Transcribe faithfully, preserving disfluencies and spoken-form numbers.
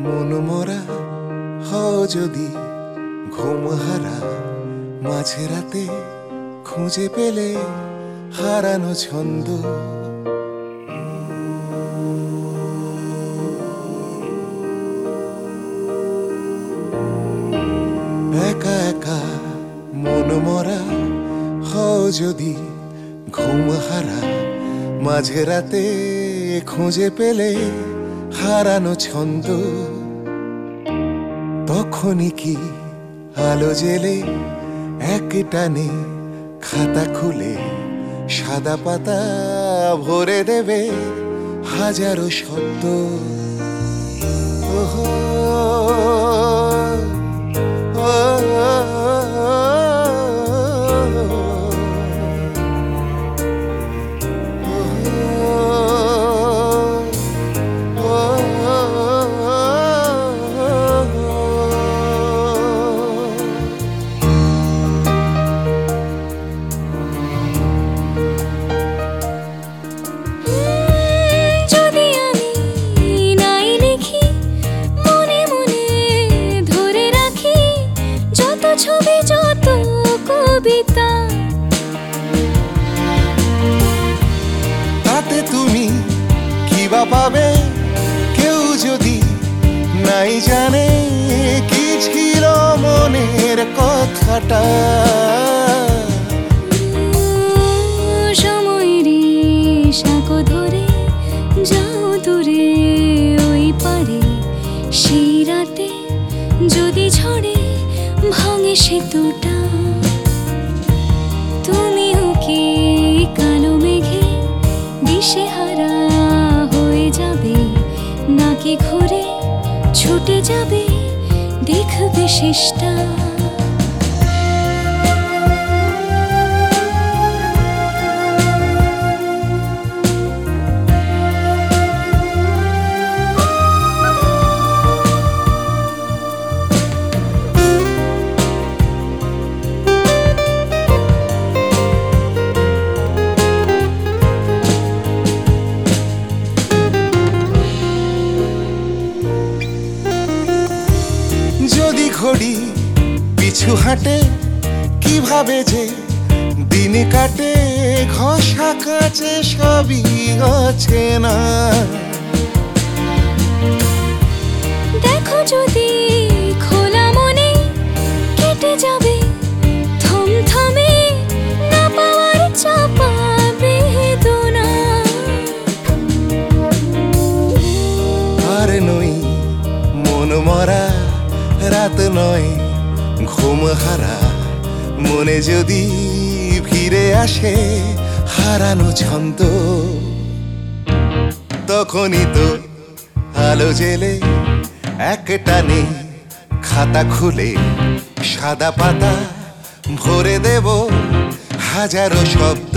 মনমরা হও যদি ঘুমহারা মাঝরাতে খুঁজে পেলে হারানো ছন্দ। একা একা মনমরা হও যদি ঘুমহারা মাঝরাতে খুঁজে পেলে হারানো ছন্দ। তখনই কি আলো জেলে এক টানে খাতা খুলে সাদা পাতা ভরে দেবে হাজারো শব্দ। ওহো ছবি যত কবিতা তাতে তুমি কি বা পাবে কেউ যদি নাই জানে কি ছিল মনের কথাটা। সময়েরই সাঁকো ধরে যাও দূরে ওই পারে সেই রাতে যদি ঝড়ে ভাঙে সেতুটা। তুমিও কি কালো মেঘে দিশেহারা হয়ে যাবে নাকি ঘুরে ছুটে যাবে দেখবে শেষটা। যদি ঘড়ি পিছু হাঁটে কিভাবে যে দিন কাটে ঘষা কাছে সবই আছে না। দেখো যদি খোলা মনে কেটে যাবে থমথমে না পাওয়ার চাপা বেদনা। আর নই মনমরা রাত নয় ঘুমহারা মনে যদি ফিরে আসে হারানো ছন্দ। তখনই তো আলো জেলে এক টানে খাতা খুলে সাদা পাতা ভরে দেব হাজারো শব্দ।